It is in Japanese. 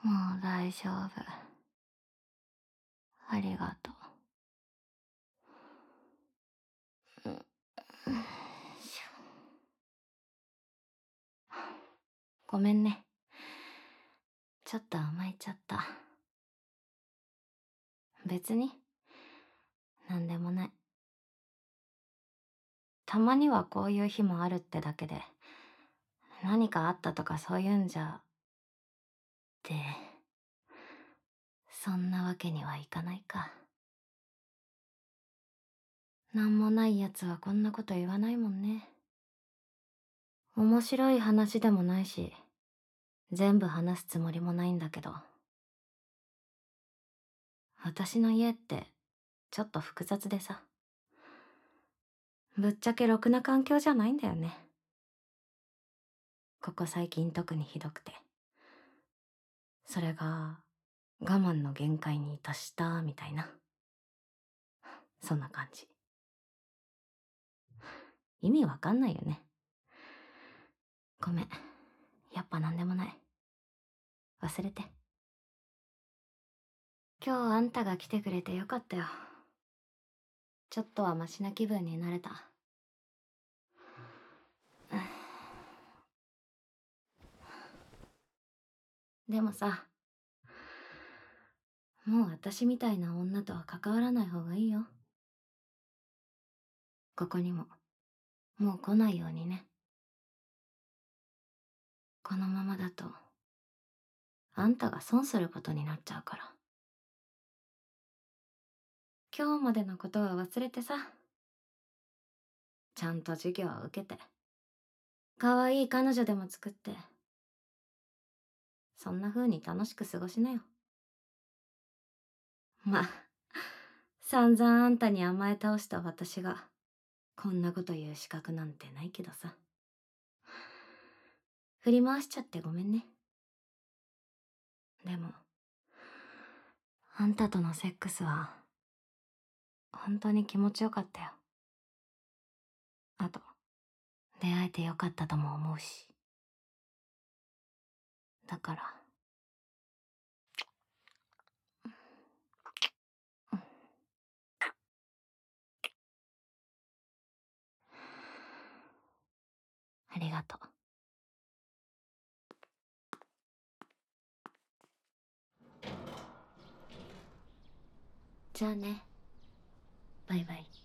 もう大丈夫。ありがとう。ごめんね。ちょっと甘えちゃった。別に、なんでもない。たまにはこういう日もあるってだけで、何かあったとかそういうんじゃ、って、そんなわけにはいかないか。なんもない奴はこんなこと言わないもんね。面白い話でもないし、全部話すつもりもないんだけど。私の家って、ちょっと複雑でさ。ぶっちゃけろくな環境じゃないんだよね。ここ最近特にひどくて。それが、我慢の限界に達したみたいな。そんな感じ。意味わかんないよね。ごめん。やっぱなんでもない。忘れて。今日あんたが来てくれてよかったよ。ちょっとはマシな気分になれた。でもさ、もう私みたいな女とは関わらない方がいいよ。ここにも、もう来ないようにね。このままだと、あんたが損することになっちゃうから。今日までのことは忘れてさ、ちゃんと授業を受けて、可愛い彼女でも作って、そんな風に楽しく過ごしなよ。ま、散々あんたに甘え倒した私が、こんなこと言う資格なんてないけどさ。振り回しちゃってごめんね。でも、あんたとのセックスは、本当に気持ちよかったよ。あと、出会えてよかったとも思うし。だから、ありがとう。じゃあね。バイバイ。